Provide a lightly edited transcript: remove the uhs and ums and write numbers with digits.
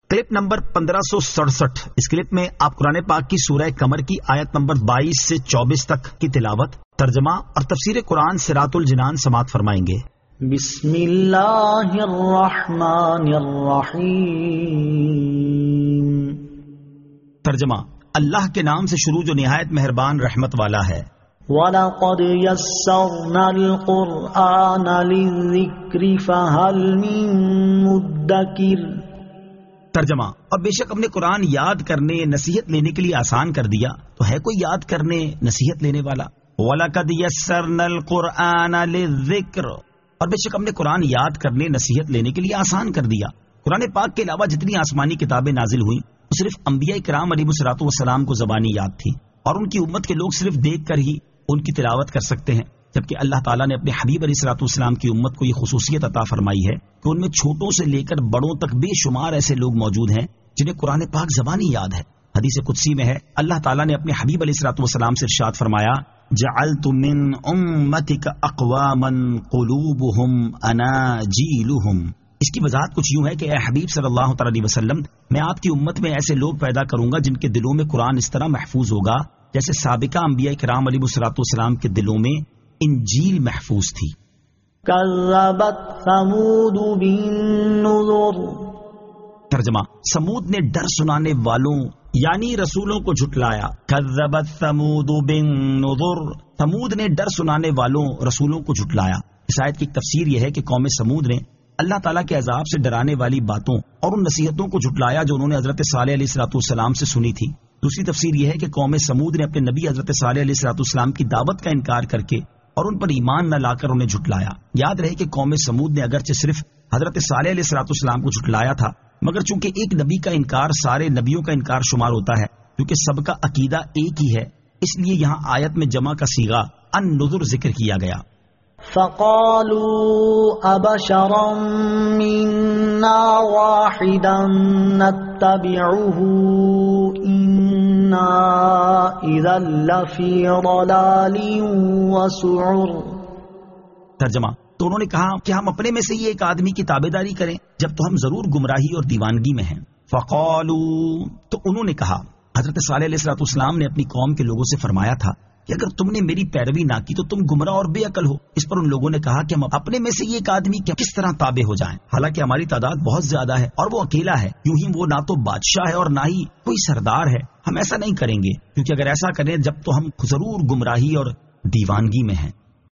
Clip number 1567۔ اس clip میں آپ قرآن پاک کی سورہ قمر کی آیت نمبر 22 سے 24 تک کی تلاوت، ترجمہ اور تفسیر قرآن صراط الجنان سماعت فرمائیں گے۔ بسم اللہ الرحمن الرحیم۔ ترجمہ، اللہ کے نام سے شروع جو نہایت مہربان رحمت والا ہے۔ وَلَقَدْ يَسَّرْنَا الْقُرْآنَ لِلذِّكْرِ فَهَلْ مِن مُّدَّكِرٍ۔ ترجمہ، اور بے شک ہم نے قرآن یاد کرنے نصیحت لینے کے لیے آسان کر دیا، تو ہے کوئی یاد کرنے نصیحت لینے والا۔ وَلَقَدْ يَسَّرْنَا الْقُرْآنَ لِلذِّكْرِ، اور بے شک ہم نے قرآن یاد کرنے نصیحت لینے کے لیے آسان کر دیا۔ قرآن پاک کے علاوہ جتنی آسمانی کتابیں نازل ہوئیں وہ صرف انبیاء کرام علیہ الصلوۃ والسلام کو زبانی یاد تھی، اور ان کی امت کے لوگ صرف دیکھ کر ہی ان کی تلاوت کر سکتے ہیں، جبکہ اللہ تعالیٰ نے اپنے حبیب علیہ الصلوۃ والسلام کی امت کو یہ خصوصیت عطا فرمائی ہے کہ ان میں چھوٹوں سے لے کر بڑوں تک بے شمار ایسے لوگ موجود ہیں جنہیں قرآن پاک زبانی یاد ہے۔ حدیث قدسی میں ہے، اللہ تعالیٰ نے اپنے حبیب علیہ الصلوۃ والسلام سے ارشاد فرمایا، جعلت من امتک اقواما قلوبهم اناجیلهم۔ اس کی وضاحت کچھ یوں ہے کہ اے حبیب صلی اللہ تعالی علیہ وسلم، میں آپ کی امت میں ایسے لوگ پیدا کروں گا جن کے دلوں میں قرآن اس طرح محفوظ ہوگا جیسے سابقہ انبیاء کرام علیہ الصلوۃ والسلام کے دلوں میں انجیل محفوظ تھی۔ کذبت ثمود بالنذر۔ ترجمہ، سمود نے ڈر سنانے والوں یعنی رسولوں کو جھٹلایا۔ کذبت ثمود بالنذر، سمود نے ڈر سنانے والوں رسولوں کو جھٹلایا۔ اس آیت کی تفسیر یہ ہے کہ قوم سمود نے اللہ تعالیٰ کے عذاب سے ڈرانے والی باتوں اور ان نصیحتوں کو جھٹلایا جو انہوں نے حضرت صالح علیہ الصلوۃ والسلام سے سنی تھی۔ دوسری تفسیر یہ ہے کہ قوم سمود نے اپنے نبی حضرت صالح علیہ الصلوۃ والسلام کی دعوت کا انکار کر کے اور ان پر ایمان نہ لا کر انہیں جھٹلایا۔ یاد رہے کہ قوم سمود نے اگرچہ صرف حضرت صالح علیہ الصلوۃ والسلام کو جھٹلایا تھا، مگر چونکہ ایک نبی کا انکار سارے نبیوں کا انکار شمار ہوتا ہے، کیونکہ سب کا عقیدہ ایک ہی ہے، اس لیے یہاں آیت میں جمع کا صیغہ النذر ذکر کیا گیا۔ فَقَالُوا أَبَشَرًا مِنَّا وَاحِدًا نَتَّبِعُهُ إِنَّا إِذًا لَّفِي ضَلَالٍ وَسُعُرٍ۔ ترجمہ، تو انہوں نے کہا کہ ہم اپنے میں سے ہی ایک آدمی کی تابعداری کریں جب تو ہم ضرور گمراہی اور دیوانگی میں ہیں۔ فَقَالُوا، تو انہوں نے کہا، حضرت صالح علیہ الصلوۃ والسلام نے اپنی قوم کے لوگوں سے فرمایا تھا کہ اگر تم نے میری پیروی نہ کی تو تم گمراہ اور بے عقل ہو۔ اس پر ان لوگوں نے کہا کہ ہم اپنے میں سے یہ ایک آدمی کس طرح تابع ہو جائیں، حالانکہ ہماری تعداد بہت زیادہ ہے اور وہ اکیلا ہے، یوں ہی وہ نہ تو بادشاہ ہے اور نہ ہی کوئی سردار ہے۔ ہم ایسا نہیں کریں گے، کیونکہ اگر ایسا کریں جب تو ہم ضرور گمراہی اور دیوانگی میں ہیں۔